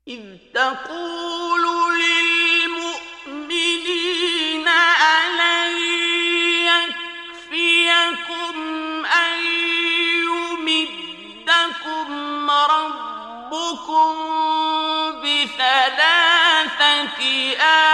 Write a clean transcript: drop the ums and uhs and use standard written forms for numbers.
إذ تقول للمؤمنين ألن يكفيكم أن يمدكم ربكم ب3 آلاف